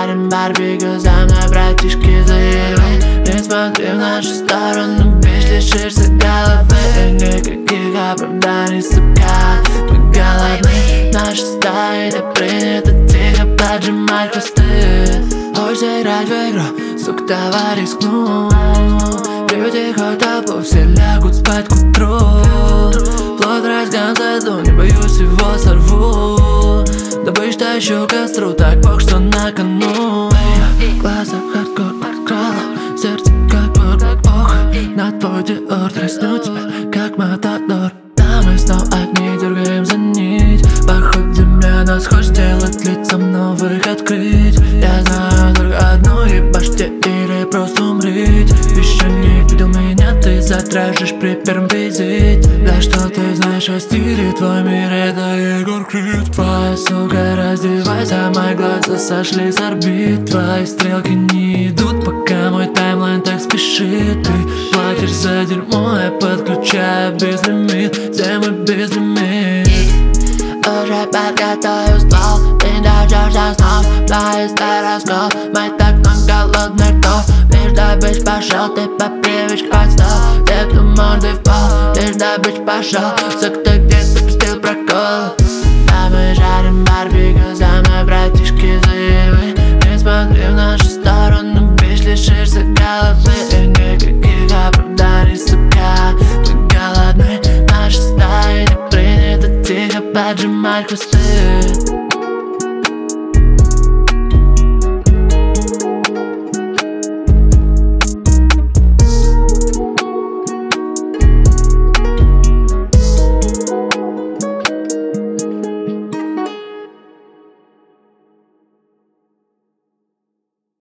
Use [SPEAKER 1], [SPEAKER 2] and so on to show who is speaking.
[SPEAKER 1] парень барбекю, за мной братишки заявили. Не смотри в нашу сторону, бич, лишишься головы. Никаких оправданий, сука, мы голодны. Наша стая, не принято тихо поджимать хвосты. Хочешь играть в игру, сука, давай рискну. Люди хоть толпу, все лягут спать к утру. Плод разгон зайду, не боюсь, его сорву. Добычь тащу к костру, так бог, что на кону. Глаза хардкор открыла, сердце как бурный ох. На твой диор тресню тебя, как матадор. Да, мы снова одни, дергаем за нить. Поход земля нас хочет делать лицом новых открыть. Я знаю только одну, ебашь те или просто умреть. Еще не видел меня, ты задрожишь при первом визите. Да что ты знаешь о стиле, твой мир это Егор Крид. Твоя сука, раздевайся, мои глаза сошли с орбит. Твои стрелки не идут, пока мой таймлайн так спешит. Ты платишь за дерьмо, я подключаю безлимит. Где мой безлимит? Уже подготовил ствол, ты дождешься снов. Твои староскоп, мы так на голодный ртов. Лишь добычь пошел, ты по привычке подстал. Те, кто мордой в пол, лишь добычь пошел.